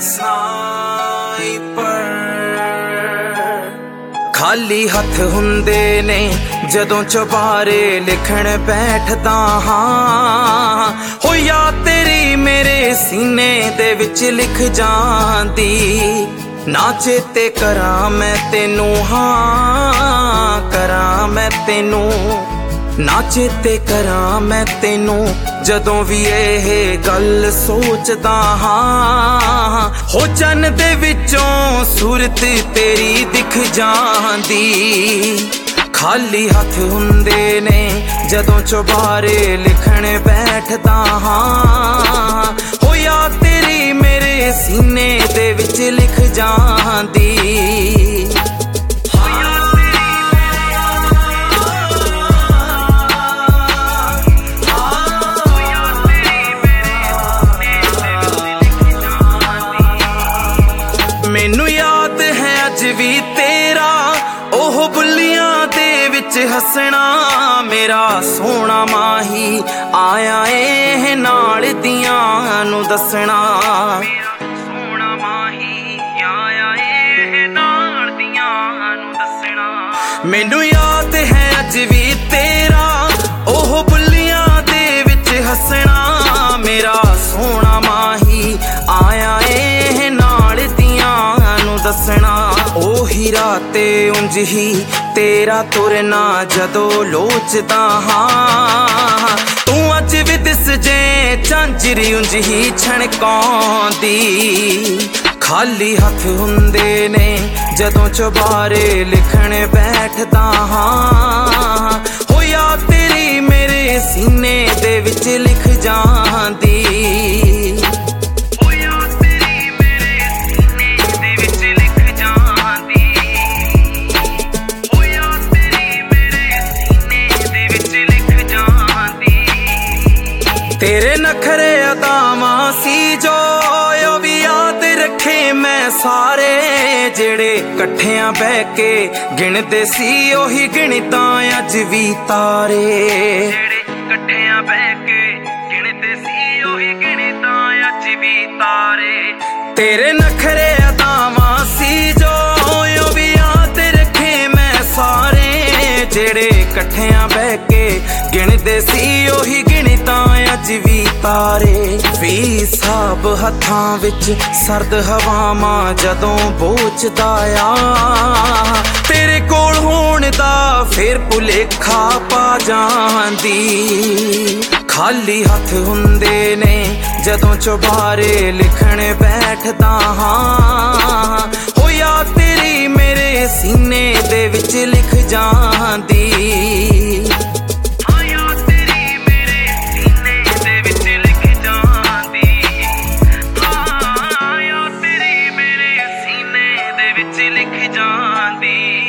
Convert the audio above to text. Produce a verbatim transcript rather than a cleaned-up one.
Sniper खाली हथ हुंदे ने जदों चबारे लिखण बैठदा हां हो या तेरी मेरे सीने दे विच लिख जांदी ना चेते करा मैं तेनू हां करा मैं तेनू ना चेते करा मैं तेनू जदों भी यह गल सोचदा हां हो चन्न दे विचों सूरत तेरी दिख जांदी खाली हथ हुंदे ने जदों चबारे लिखण बैठदा हां हो या तेरी मेरे सीने दे विच लिख जांदी मैनू याद है अज भी तेरा ओह बुलियां दे विच हसना मेरा सोना माही आया ए नाल दियां नू दसना सोना माही आया ए नाल दियां नू दसना मैनू याद है अज भी तेरा ओह बुलियां दे विच हसना मेरा सोना माही आया ए नाल दसना ओ हीरा ते उंज ही तेरा तुरना जदों लोचदा हां तू अज भी दिस जे झांजरी उंज ही छणकाउंदी खाली हथ हुंदे ने जदों चबारे लिखण बैठदा हां हो या तेरी मेरे सीने दे विच लिख जांदी तेरे नखरे अदावां सी जो ओ भी याद रखे मैं सारे जेड़े कट्ठियां बह के गिणदे सी ओही गिणता अज भी तारे जेड़े कट्ठियां बह के गिणदे सी ओही गिणता अज भी तारे तेरे नखरे अदावां सी जो ओ भी याद रखे मैं सारे जेड़े कट्ठियां बह के गिणदे सी ओही गिणता अज भी तारे वी साब हथां विच सर्द हवावां जदों बोझदा आ तेरे कोल होण दा फिर भुलेखा पा जांदी खाली हथ हुंदे ने जदों चबारे लिखण बैठदा हां हो या तेरी मेरे सीने दे विच लिख जांदी लिख जांदी।